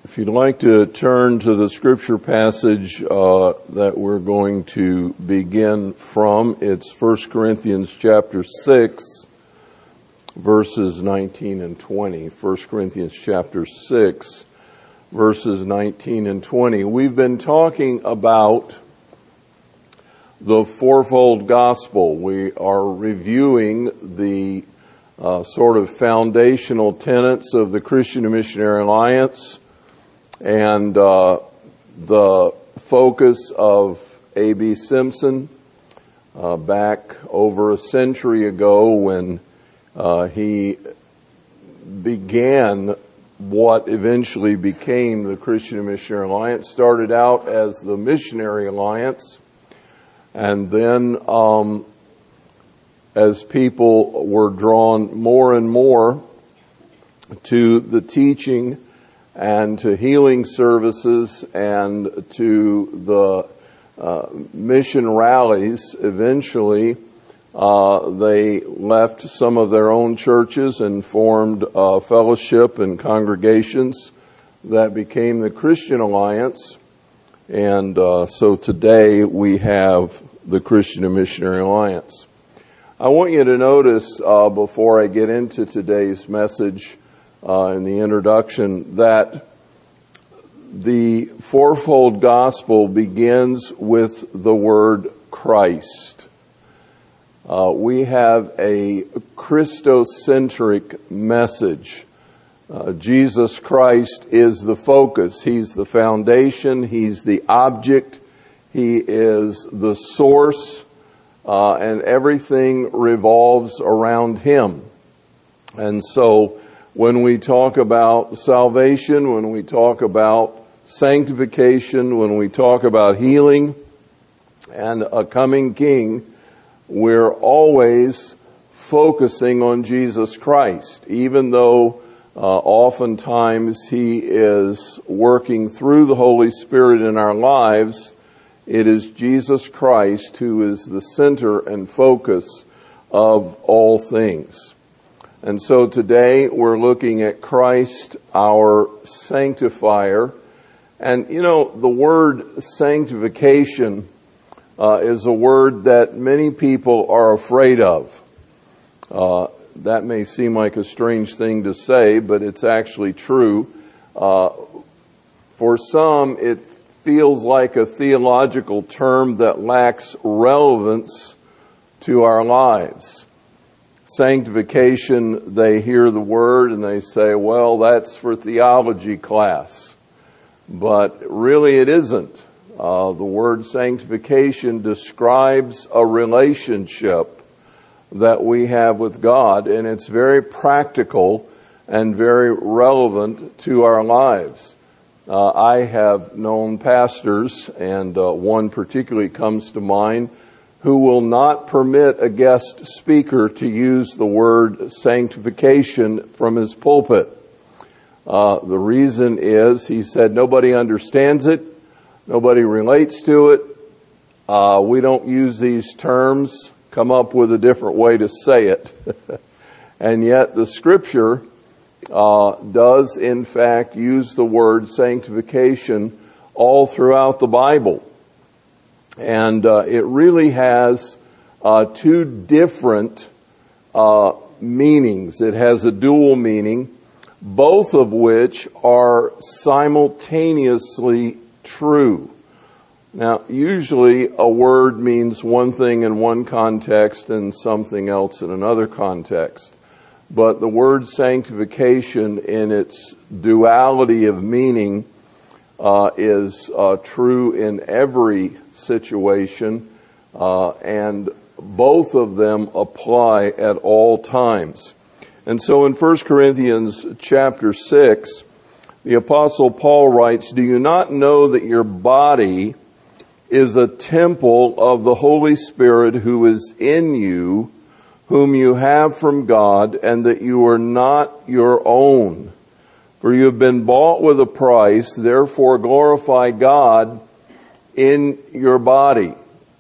If you'd like to turn to the scripture passage that we're going to begin from, it's 1 Corinthians chapter 6, verses 19 and 20. 1 Corinthians chapter 6, verses 19 and 20. We've been talking about the fourfold gospel. We are reviewing the sort of foundational tenets of the Christian and Missionary Alliance, and the focus of A.B. Simpson back over a century ago when he began what eventually became the Christian and Missionary Alliance. Started out as the Missionary Alliance, and then as people were drawn more and more to the teaching and to healing services and to the mission rallies, eventually they left some of their own churches and formed fellowship and congregations that became the Christian Alliance. And so today we have the Christian and Missionary Alliance. I want you to notice before I get into today's message in the introduction that the fourfold gospel begins with the word Christ. We have a Christocentric message. Jesus Christ is the focus. He's the foundation. He's the object. He is the source. And everything revolves around Him. And so when we talk about salvation, when we talk about sanctification, when we talk about healing and a coming King, we're always focusing on Jesus Christ, even though oftentimes He is working through the Holy Spirit in our lives. It is Jesus Christ who is the center and focus of all things. And so today we're looking at Christ, our sanctifier. And you know, the word sanctification is a word that many people are afraid of. That may seem like a strange thing to say, but it's actually true. For some, it feels like a theological term that lacks relevance to our lives. Sanctification, they hear the word and they say, well, that's for theology class. But really it isn't. The word sanctification describes a relationship that we have with God, and it's very practical and very relevant to our lives. I have known pastors, and one particularly comes to mind, who will not permit a guest speaker to use the word sanctification from his pulpit. The reason is, he said, nobody understands it, nobody relates to it, we don't use these terms, come up with a different way to say it. And yet the Scripture does in fact use the word sanctification all throughout the Bible. And it really has two different meanings. It has a dual meaning, both of which are simultaneously true. Now, usually a word means one thing in one context and something else in another context. But the word sanctification in its duality of meaning is true in every situation, and both of them apply at all times. And so in 1 Corinthians chapter 6, the Apostle Paul writes, "Do you not know that your body is a temple of the Holy Spirit who is in you, whom you have from God, and that you are not your own? For you have been bought with a price, therefore glorify God in your body."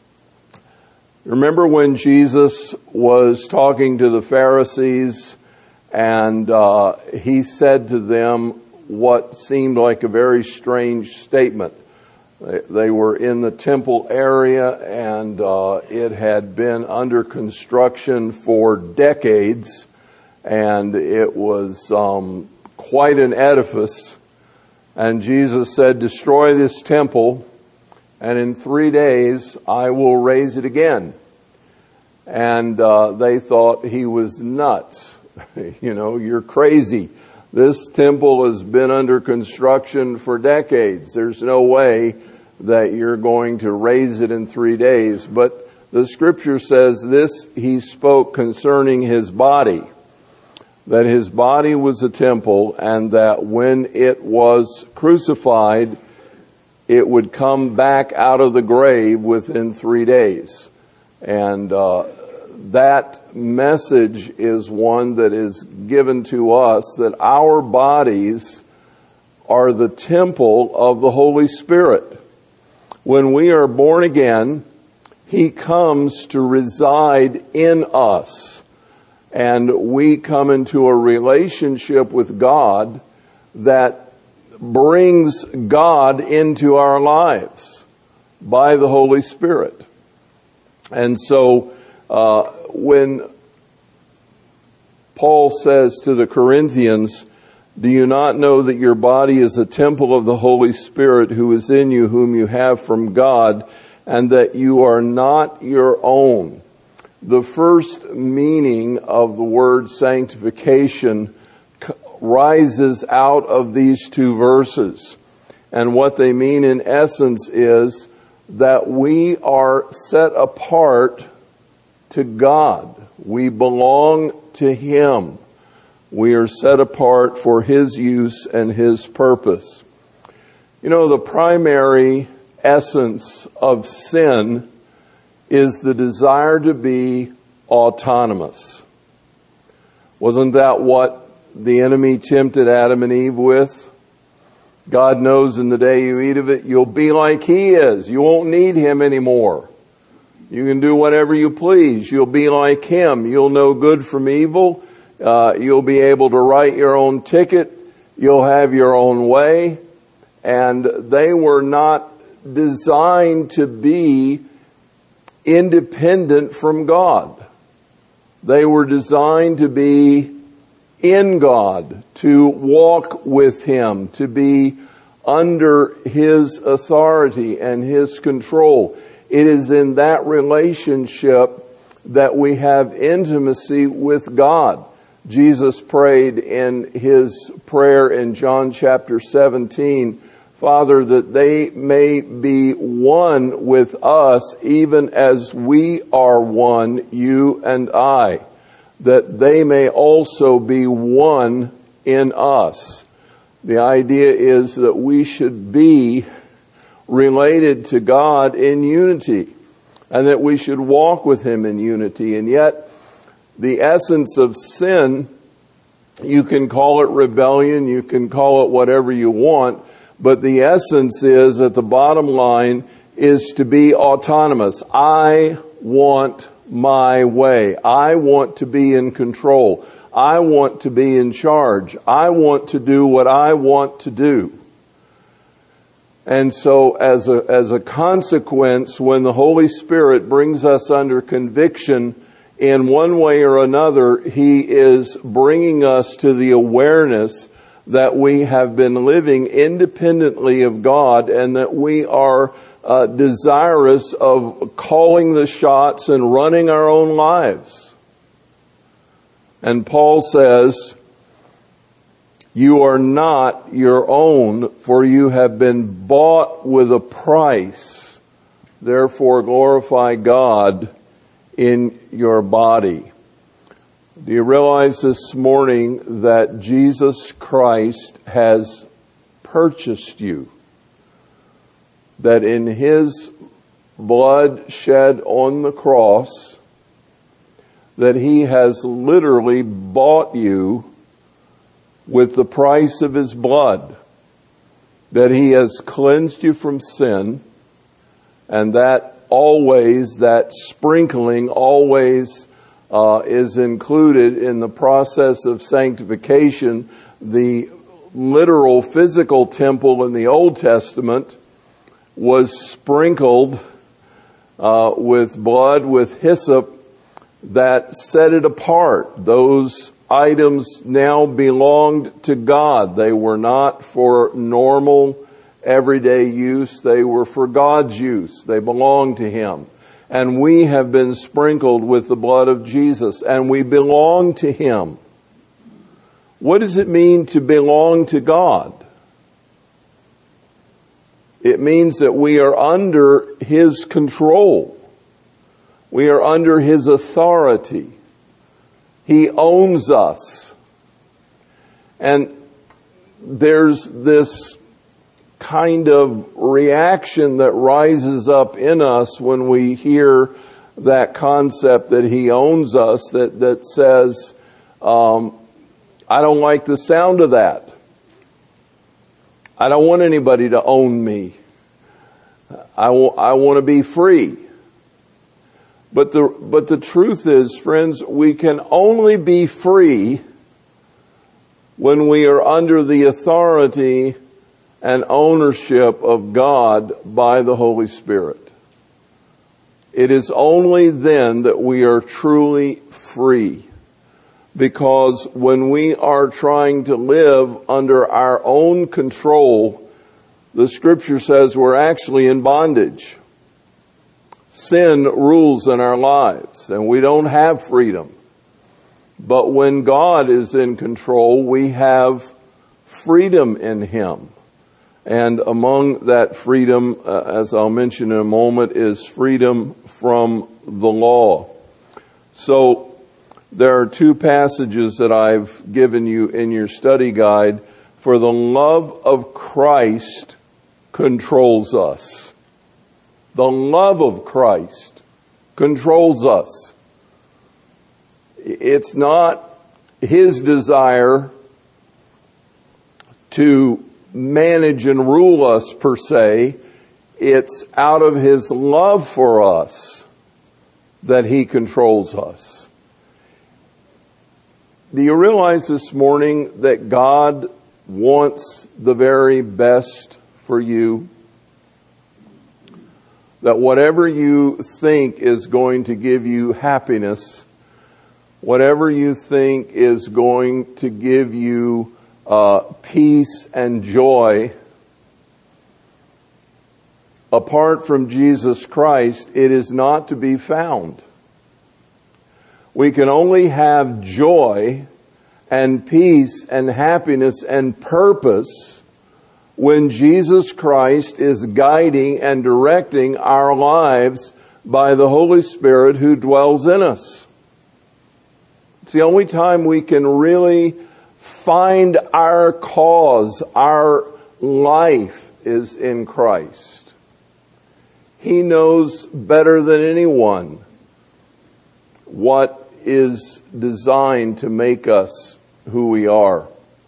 Remember when Jesus was talking to the Pharisees and he said to them, what seemed like a very strange statement. They were in the temple area, and it had been under construction for decades, and it was quite an edifice. And Jesus said, "Destroy this temple, and in 3 days I will raise it again." And they thought he was nuts. You're crazy. This temple has been under construction for decades. There's no way that you're going to raise it in 3 days. But the scripture says this he spoke concerning his body, that his body was a temple, and that when it was crucified, it would come back out of the grave within 3 days. And that message is one that is given to us, that our bodies are the temple of the Holy Spirit. When we are born again, He comes to reside in us, and we come into a relationship with God that brings God into our lives by the Holy Spirit. And so when Paul says to the Corinthians, "Do you not know that your body is a temple of the Holy Spirit who is in you, whom you have from God, and that you are not your own?" The first meaning of the word sanctification rises out of these two verses. And what they mean in essence is that we are set apart to God. We belong to Him. We are set apart for His use and His purpose. The primary essence of sin is the desire to be autonomous. Wasn't that what the enemy tempted Adam and Eve with? God knows in the day you eat of it, you'll be like He is. You won't need Him anymore. You can do whatever you please. You'll be like Him. You'll know good from evil. You'll be able to write your own ticket. You'll have your own way. And they were not designed to be independent from God. They were designed to be in God, to walk with Him, to be under His authority and His control. It is in that relationship that we have intimacy with God. Jesus prayed in His prayer in John chapter 17, "Father, that they may be one with us, even as we are one, you and I, that they may also be one in us." The idea is that we should be related to God in unity, and that we should walk with Him in unity. And yet, the essence of sin, you can call it rebellion, you can call it whatever you want, but the essence is, at the bottom line, is to be autonomous. I want my way. I want to be in control. I want to be in charge. I want to do what I want to do. And so as a consequence, when the Holy Spirit brings us under conviction in one way or another, He is bringing us to the awareness that we have been living independently of God, and that we are desirous of calling the shots and running our own lives. And Paul says, "You are not your own, for you have been bought with a price. Therefore glorify God in your body." Do you realize this morning that Jesus Christ has purchased you? That in His blood shed on the cross, that He has literally bought you with the price of His blood, that He has cleansed you from sin, and that always, that sprinkling always is included in the process of sanctification. The literal physical temple in the Old Testament was sprinkled with blood, with hyssop, that set it apart. Those items now belonged to God. They were not for normal, everyday use. They were for God's use. They belonged to Him. And we have been sprinkled with the blood of Jesus, and we belong to Him. What does it mean to belong to God? It means that we are under His control. We are under His authority. He owns us. And there's this kind of reaction that rises up in us when we hear that concept that He owns us, that says, I don't like the sound of that. I don't want anybody to own me. I want to be free. But the truth is, friends, we can only be free when we are under the authority and ownership of God by the Holy Spirit. It is only then that we are truly free. Because when we are trying to live under our own control, the Scripture says we're actually in bondage. Sin rules in our lives, and we don't have freedom. But when God is in control, we have freedom in Him. And among that freedom, as I'll mention in a moment, is freedom from the law. So there are two passages that I've given you in your study guide. For the love of Christ controls us. The love of Christ controls us. It's not His desire to manage and rule us per se. It's out of His love for us that He controls us. Do you realize this morning that God wants the very best for you? That whatever you think is going to give you happiness, whatever you think is going to give you peace and joy, apart from Jesus Christ, it is not to be found. We can only have joy and peace and happiness and purpose when Jesus Christ is guiding and directing our lives by the Holy Spirit who dwells in us. It's the only time we can really find our cause, our life is in Christ. He knows better than anyone what is designed to make us who we are.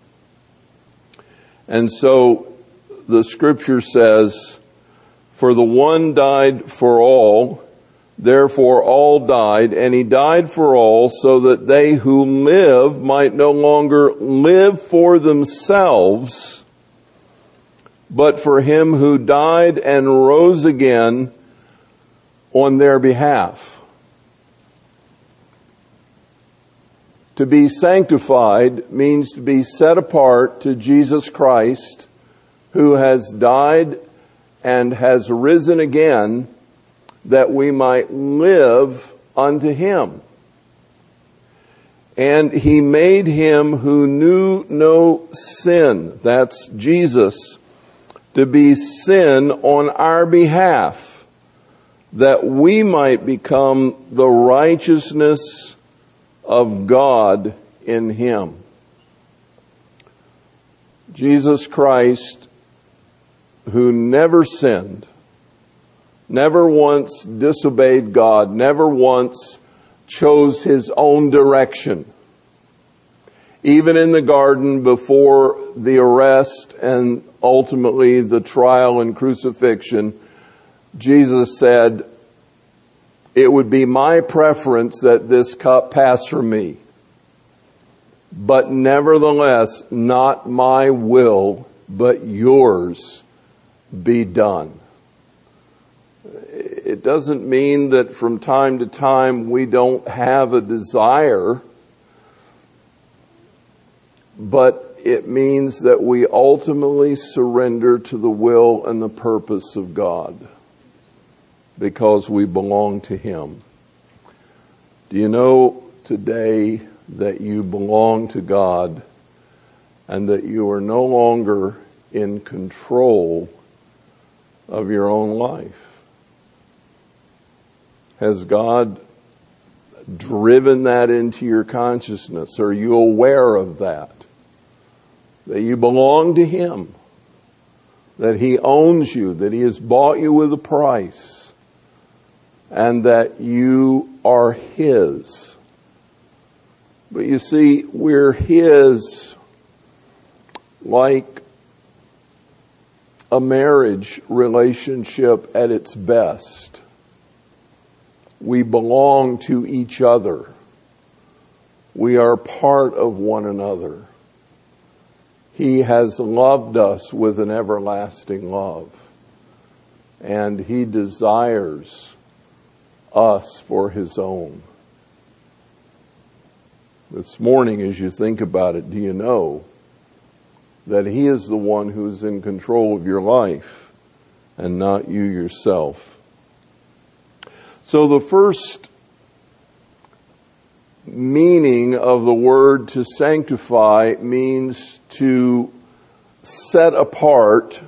And so the Scripture says, for the one died for all, therefore all died, and He died for all, so that they who live might no longer live for themselves, but for Him who died and rose again on their behalf. To be sanctified means to be set apart to Jesus Christ, who has died and has risen again, that we might live unto Him. And He made Him who knew no sin, that's Jesus, to be sin on our behalf, that we might become the righteousness of God in Him. Jesus Christ, who never sinned, never once disobeyed God, never once chose His own direction. Even in the garden before the arrest and ultimately the trial and crucifixion, Jesus said, "It would be my preference that this cup pass from me. But nevertheless, not my will, but yours be done. It doesn't mean that from time to time we don't have a desire, but it means that we ultimately surrender to the will and the purpose of God because we belong to Him. Do you know today that you belong to God and that you are no longer in control of your own life? Has God driven that into your consciousness? Are you aware of that? That you belong to Him, that He owns you, that He has bought you with a price, and that you are His. But you see, we're His like a marriage relationship at its best. We belong to each other. We are part of one another. He has loved us with an everlasting love, and He desires us for His own. This morning, as you think about it, do you know that He is the one who is in control of your life and not you yourself? So the first meaning of the word to sanctify means to set apart,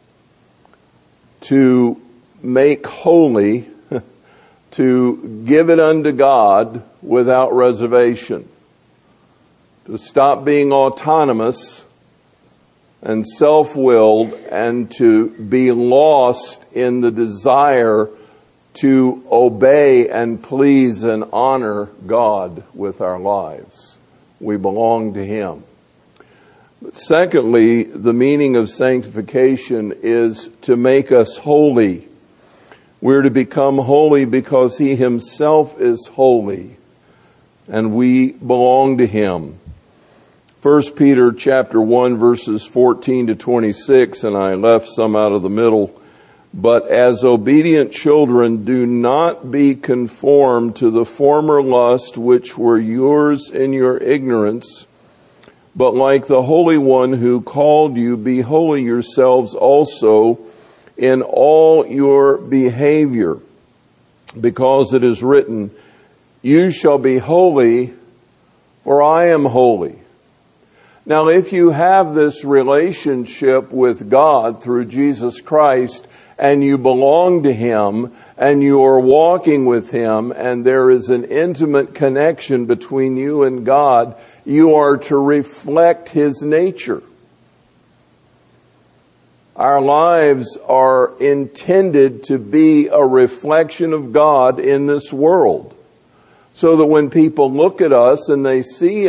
to make holy, to give it unto God without reservation, to stop being autonomous and self-willed and to be lost in the desire to obey and please and honor God with our lives. We belong to Him. But secondly, the meaning of sanctification is to make us holy. We're to become holy because He Himself is holy, and we belong to Him. 1 Peter chapter 1 verses 14 to 26, and I left some out of the middle. But as obedient children, do not be conformed to the former lust which were yours in your ignorance, but like the Holy One who called you, be holy yourselves also in all your behavior, because it is written, you shall be holy, for I am holy. Now, if you have this relationship with God through Jesus Christ, and you belong to Him, and you are walking with Him, and there is an intimate connection between you and God, you are to reflect His nature. Our lives are intended to be a reflection of God in this world, so that when people look at us and they see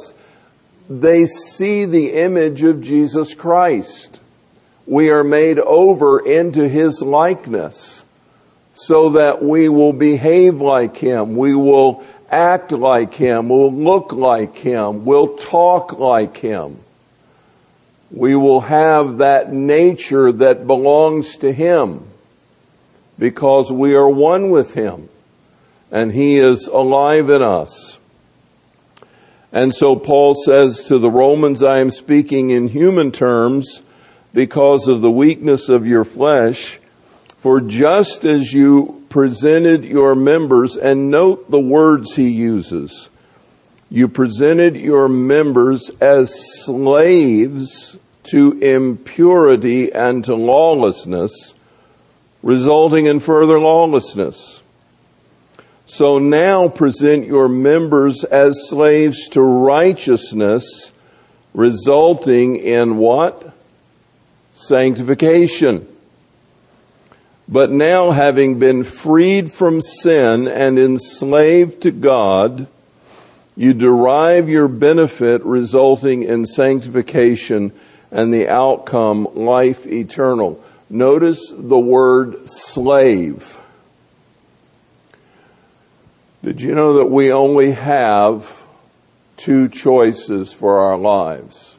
the image of Jesus Christ. We are made over into His likeness so that we will behave like Him. We will act like Him. We'll look like Him. We'll talk like Him. We will have that nature that belongs to Him because we are one with Him and He is alive in us. And so Paul says to the Romans, I am speaking in human terms because of the weakness of your flesh, for just as you presented your members, and note the words he uses, you presented your members as slaves to impurity and to lawlessness, resulting in further lawlessness. So now present your members as slaves to righteousness, resulting in what? Sanctification. But now, having been freed from sin and enslaved to God, you derive your benefit resulting in sanctification and the outcome, life eternal. Notice the word slave. Did you know that we only have two choices for our lives.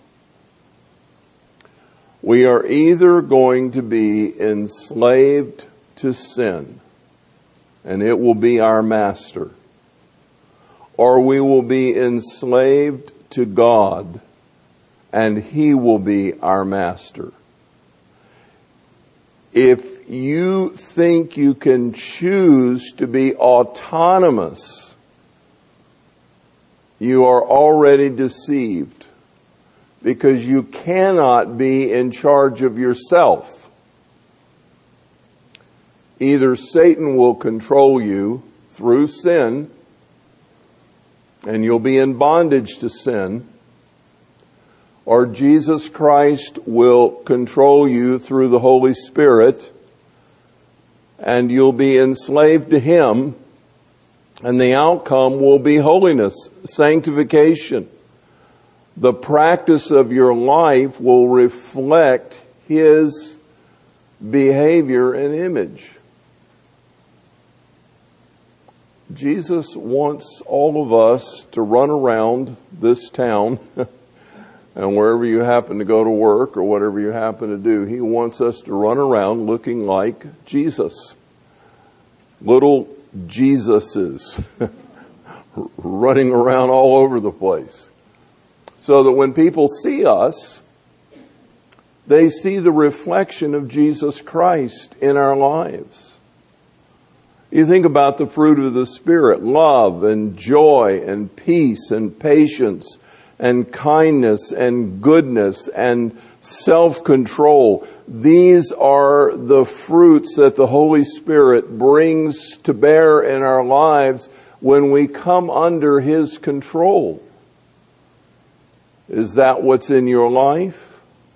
We are either going to be enslaved to sin, and it will be our master, or we will be enslaved to God, and He will be our master. If you think you can choose to be autonomous, you are already deceived, because you cannot be in charge of yourself. Either Satan will control you through sin, and you'll be in bondage to sin, or Jesus Christ will control you through the Holy Spirit, and you'll be enslaved to Him, and the outcome will be holiness, sanctification. The practice of your life will reflect His behavior and image. Jesus wants all of us to run around this town and wherever you happen to go to work or whatever you happen to do. He wants us to run around looking like Jesus. Little Jesuses running around all over the place. So that when people see us, they see the reflection of Jesus Christ in our lives. You think about the fruit of the Spirit: love and joy and peace and patience and kindness and goodness and self-control. These are the fruits that the Holy Spirit brings to bear in our lives when we come under His control. Is that what's in your life?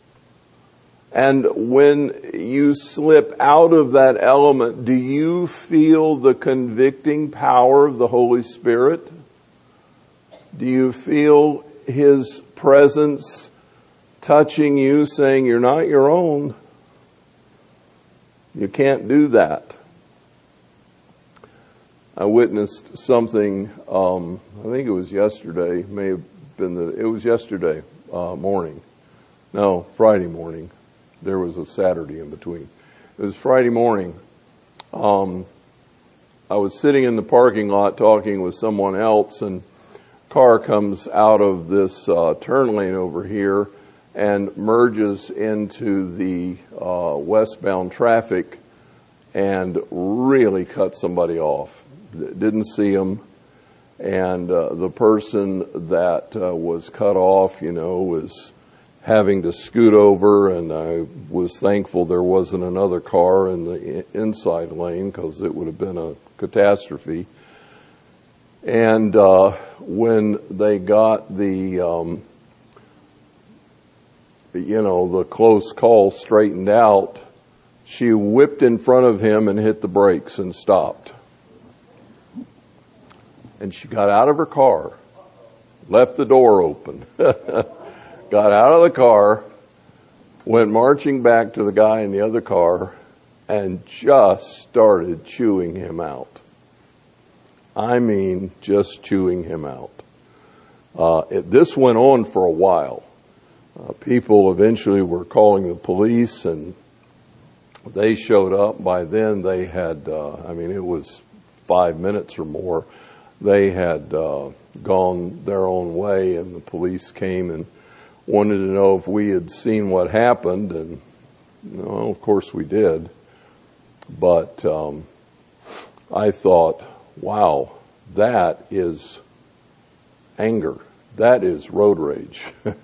And when you slip out of that element, do you feel the convicting power of the Holy Spirit? Do you feel His presence touching you, saying you're not your own? You can't do that. I witnessed something, I think it was yesterday, it was yesterday morning. No, Friday morning. There was a Saturday in between. It was Friday morning. I was sitting in the parking lot talking with someone else, and a car comes out of this turn lane over here and merges into the westbound traffic and really cut somebody off. Didn't see them. And the person that was cut off, was having to scoot over, and I was thankful there wasn't another car in the inside lane, because it would have been a catastrophe. And when they got the close call straightened out, she whipped in front of him and hit the brakes and stopped. And she got out of her car, left the door open, got out of the car, went marching back to the guy in the other car, and just started chewing him out. I mean, just chewing him out. This went on for a while. People eventually were calling the police, and they showed up. By then they had, it was 5 minutes or more. They had gone their own way, and the police came and wanted to know if we had seen what happened, and of course we did. But I thought, wow, that is anger. That is road rage.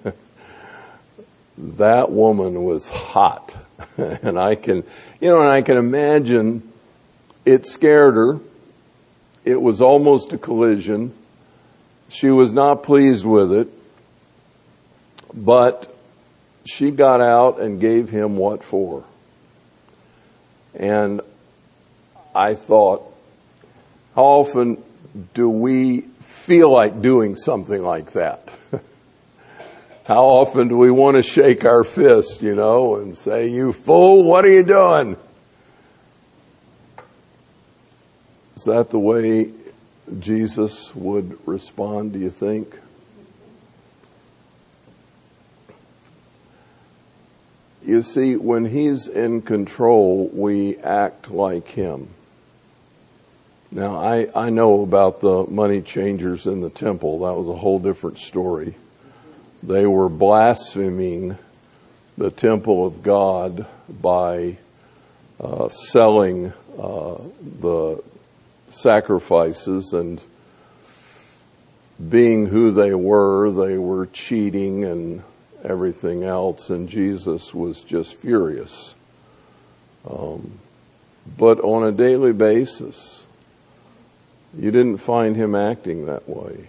That woman was hot. And I can imagine it scared her. It was almost a collision. She was not pleased with it. But she got out and gave him what for. And I thought, how often do we feel like doing something like that? How often do we want to shake our fist, and say, "You fool, what are you doing?" Is that the way Jesus would respond, do you think? You see, when He's in control, we act like Him. Now, I know about the money changers in the temple. That was a whole different story. They were blaspheming the temple of God by selling the sacrifices, and being who they were cheating and everything else, and Jesus was just furious. But on a daily basis, you didn't find Him acting that way.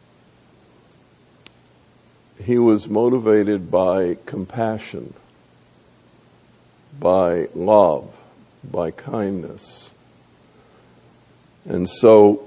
He was motivated by compassion, by love, by kindness. And so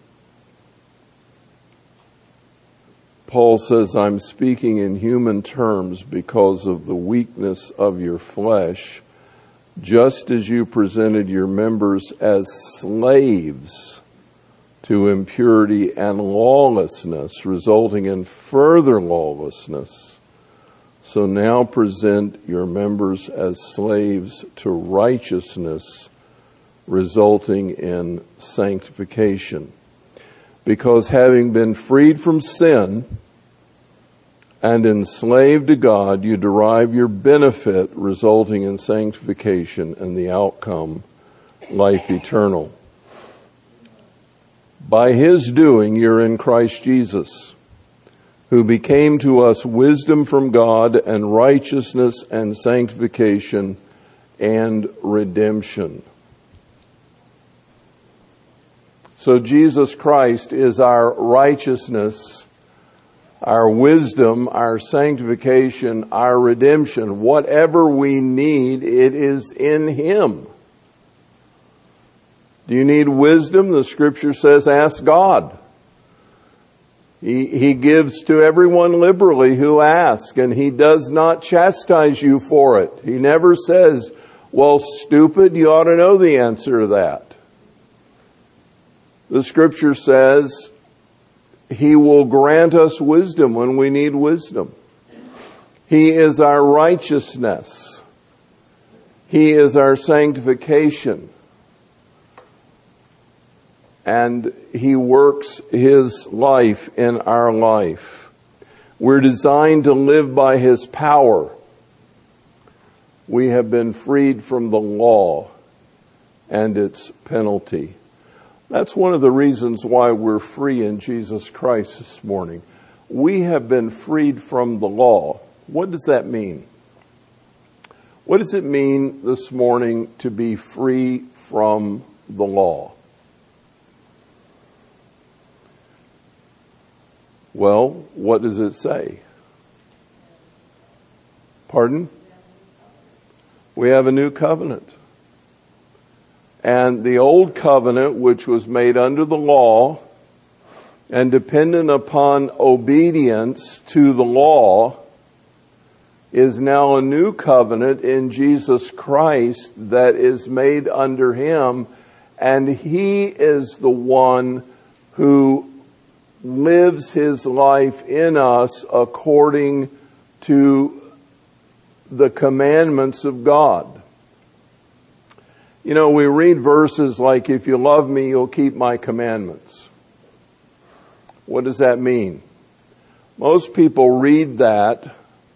Paul says, I'm speaking in human terms because of the weakness of your flesh, just as you presented your members as slaves to impurity and lawlessness, resulting in further lawlessness. So now present your members as slaves to righteousness, resulting in sanctification. Because having been freed from sin and enslaved to God, you derive your benefit, resulting in sanctification, and the outcome, life eternal. By His doing, you're in Christ Jesus, who became to us wisdom from God and righteousness and sanctification and redemption. So Jesus Christ is our righteousness, our wisdom, our sanctification, our redemption. Whatever we need, it is in Him. Do you need wisdom? The Scripture says, ask God. He gives to everyone liberally who asks, and He does not chastise you for it. He never says, well, stupid, you ought to know the answer to that. The Scripture says He will grant us wisdom when we need wisdom. He is our righteousness. He is our sanctification. And He works His life in our life. We're designed to live by His power. We have been freed from the law and its penalty. That's one of the reasons why we're free in Jesus Christ this morning. We have been freed from the law. What does that mean? What does it mean this morning to be free from the law? Well, what does it say? Pardon? We have a new covenant. And the old covenant, which was made under the law and dependent upon obedience to the law, is now a new covenant in Jesus Christ that is made under Him. And He is the one who lives His life in us according to the commandments of God. You know, we read verses like, if you love me, you'll keep my commandments. What does that mean? Most people read that,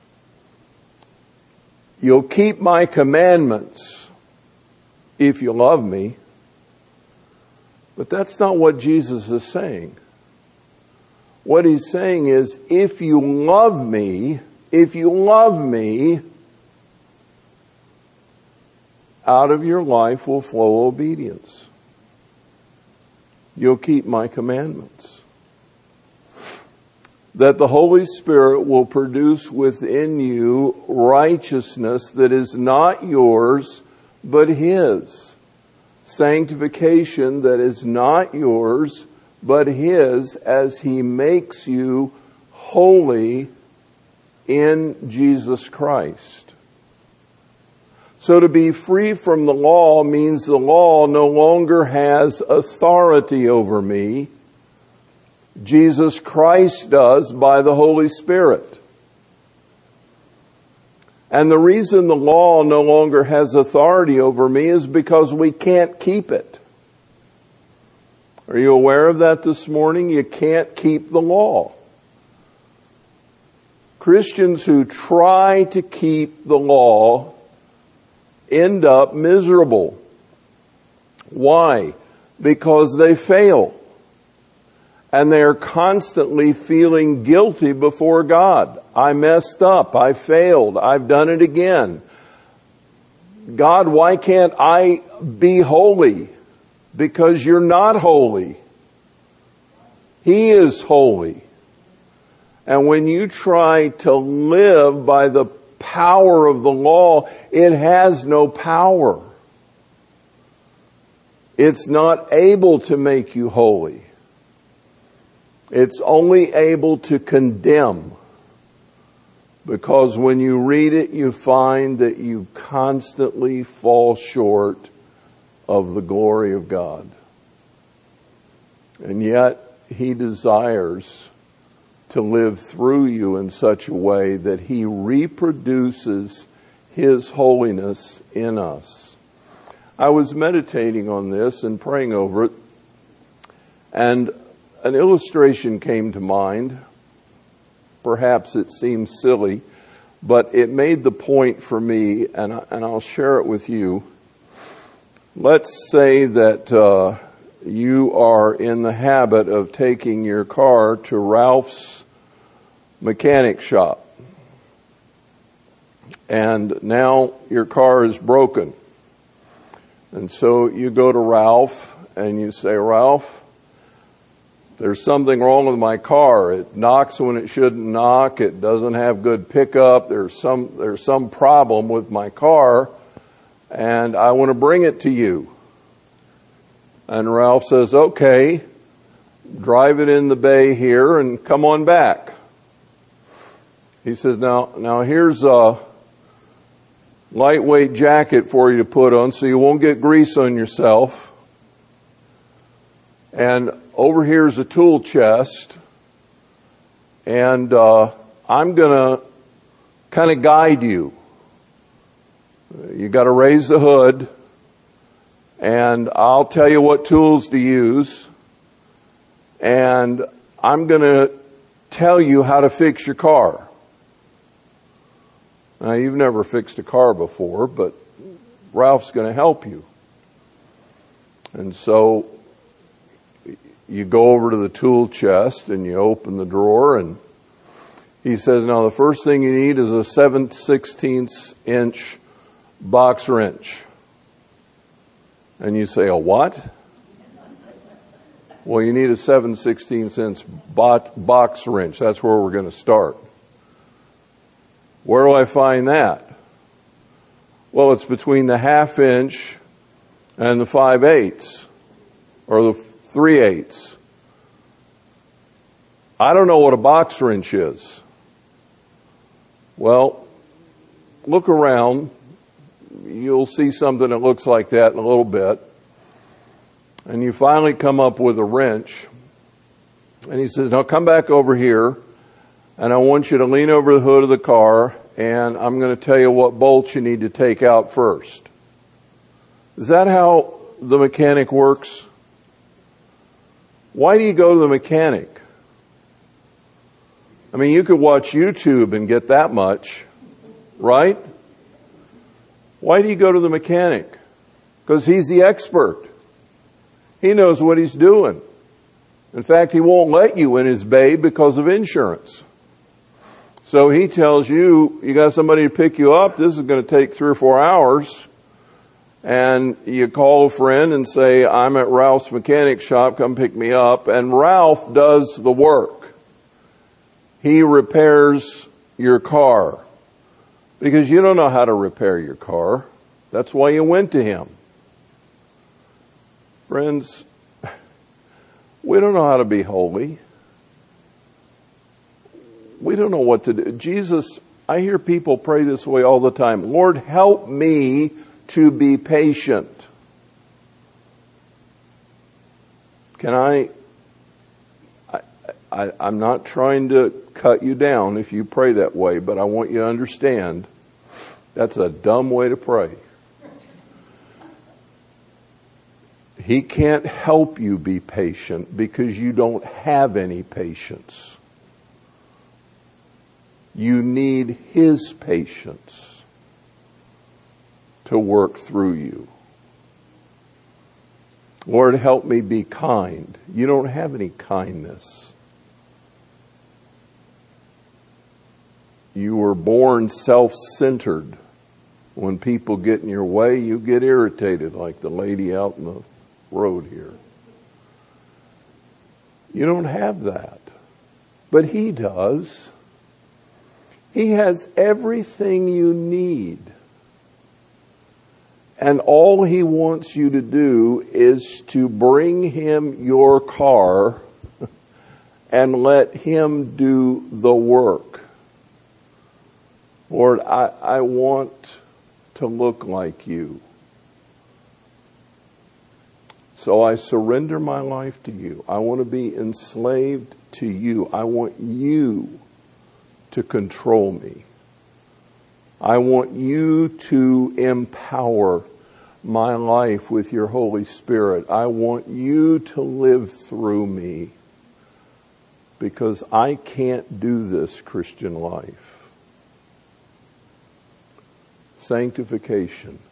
you'll keep my commandments if you love me. But that's not what Jesus is saying. What He's saying is, if you love me, out of your life will flow obedience. You'll keep my commandments. That the Holy Spirit will produce within you righteousness that is not yours, but His. Sanctification that is not yours, but His, as He makes you holy in Jesus Christ. So to be free from the law means the law no longer has authority over me. Jesus Christ does by the Holy Spirit. And the reason the law no longer has authority over me is because we can't keep it. Are you aware of that this morning? You can't keep the law. Christians who try to keep the law end up miserable. Why? Because they fail. And they are constantly feeling guilty before God. I messed up. I failed. I've done it again. God, why can't I be holy? Because you're not holy. He is holy. And when you try to live by the power of the law, it has no power. It's not able to make you holy. It's only able to condemn. Because when you read it, you find that you constantly fall short of the glory of God. And yet, He desires to live through you in such a way that He reproduces His holiness in us. I was meditating on this and praying over it, and an illustration came to mind. Perhaps it seems silly, but it made the point for me, and I'll share it with you. Let's say that you are in the habit of taking your car to Ralph's mechanic shop. And now your car is broken. And so you go to Ralph and you say, Ralph, there's something wrong with my car. It knocks when it shouldn't knock. It doesn't have good pickup. There's some problem with my car, and I want to bring it to you. And Ralph says, okay, drive it in the bay here and come on back. He says, now here's a lightweight jacket for you to put on so you won't get grease on yourself. And over here is a tool chest. And I'm going to kind of guide you. You got to raise the hood. And I'll tell you what tools to use. And I'm going to tell you how to fix your car. Now, you've never fixed a car before, but Ralph's going to help you. And so you go over to the tool chest and you open the drawer, and he says, now the first thing you need is a 7/16 inch box wrench. And you say, a what? Well, you need a 7/16 inch box wrench. That's where we're going to start. Where do I find that? Well, it's between the 1/2 inch and the 5/8 or the 3/8. I don't know what a box wrench is. Well, look around. You'll see something that looks like that in a little bit. And you finally come up with a wrench. And he says, now come back over here, and I want you to lean over the hood of the car, and I'm going to tell you what bolts you need to take out first. Is that how the mechanic works? Why do you go to the mechanic? I mean, you could watch YouTube and get that much, right? Why do you go to the mechanic? Because he's the expert. He knows what he's doing. In fact, he won't let you in his bay because of insurance. So he tells you, you got somebody to pick you up. This is going to take 3 or 4 hours. And you call a friend and say, I'm at Ralph's mechanic shop. Come pick me up. And Ralph does the work. He repairs your car. Because you don't know how to repair your car. That's why you went to him. Friends, we don't know how to be holy. We don't know what to do. Jesus, I hear people pray this way all the time. Lord, help me to be patient. Can I'm not trying to cut you down if you pray that way, but I want you to understand That's a dumb way to pray. He can't help you be patient because you don't have any patience. You need His patience to work through you. Lord, help me be kind. You don't have any kindness. You were born self-centered. When people get in your way, you get irritated, like the lady out in the road here. You don't have that. But He does. He has everything you need. And all He wants you to do is to bring Him your car and let Him do the work. Lord, I want to look like You. So I surrender my life to You. I want to be enslaved to You. I want You to control me. I want You to empower my life with Your Holy Spirit. I want You to live through me, because I can't do this Christian life. Sanctification.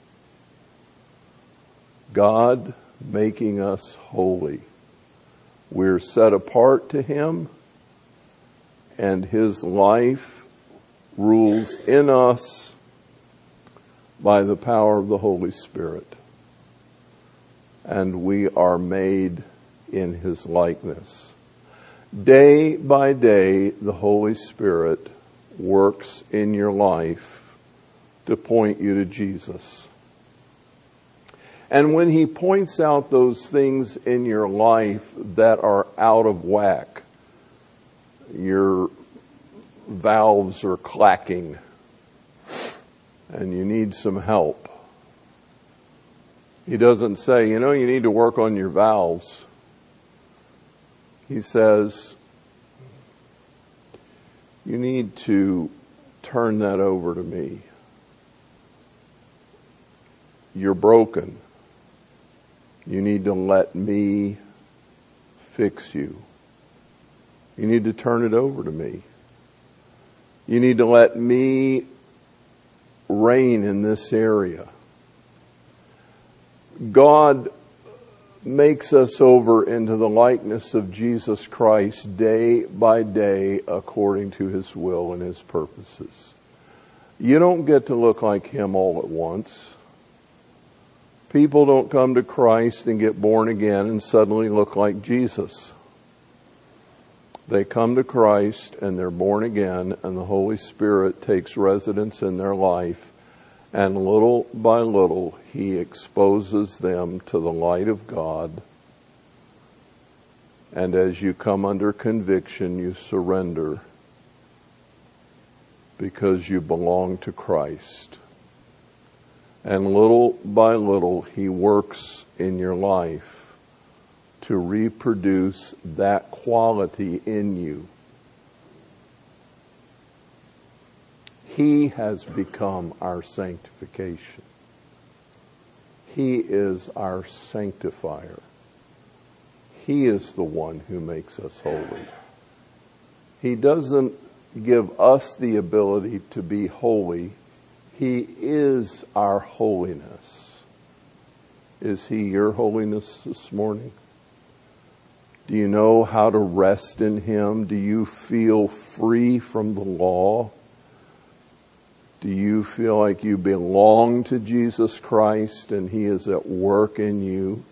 God making us holy. We're set apart to Him, and His life rules in us by the power of the Holy Spirit. And we are made in His likeness. Day by day, the Holy Spirit works in your life to point you to Jesus. And when He points out those things in your life that are out of whack, your valves are clacking and you need some help, He doesn't say, you need to work on your valves. He says, you need to turn that over to me. You're broken. You need to let me fix you. You need to turn it over to me. You need to let me reign in this area. God makes us over into the likeness of Jesus Christ day by day according to His will and His purposes. You don't get to look like Him all at once. People don't come to Christ and get born again and suddenly look like Jesus. They come to Christ and they're born again, and the Holy Spirit takes residence in their life, and little by little He exposes them to the light of God. And as you come under conviction, you surrender because you belong to Christ. And little by little, He works in your life to reproduce that quality in you. He has become our sanctification. He is our sanctifier. He is the one who makes us holy. He doesn't give us the ability to be holy. He is our holiness. Is He your holiness this morning? Do you know how to rest in Him? Do you feel free from the law? Do you feel like you belong to Jesus Christ and He is at work in you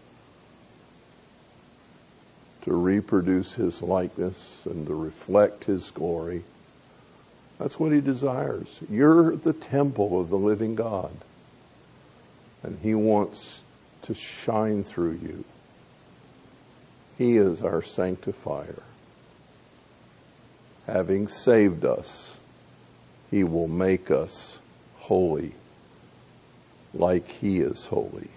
to reproduce His likeness and to reflect His glory? That's what He desires. You're the temple of the living God, and He wants to shine through you. He is our sanctifier. Having saved us, He will make us holy like He is holy.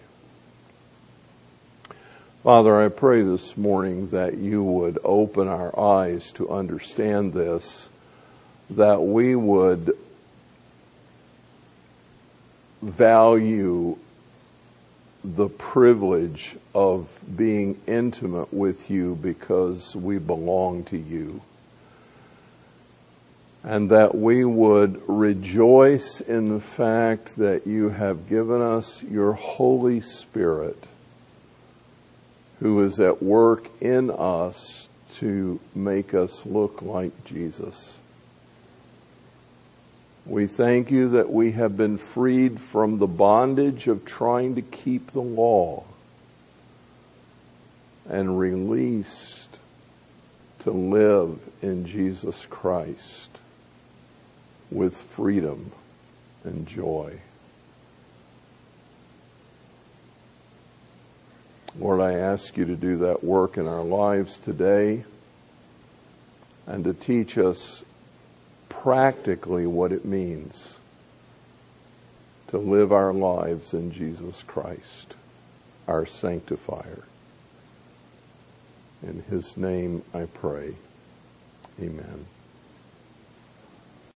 Father, I pray this morning that You would open our eyes to understand this, that we would value the privilege of being intimate with you because we belong to you. And that we would rejoice in the fact that you have given us your Holy Spirit, who is at work in us to make us look like Jesus. We thank you that we have been freed from the bondage of trying to keep the law and released to live in Jesus Christ with freedom and joy. Lord, I ask you to do that work in our lives today and to teach us practically what it means to live our lives in Jesus Christ, our sanctifier. In his name I pray. Amen.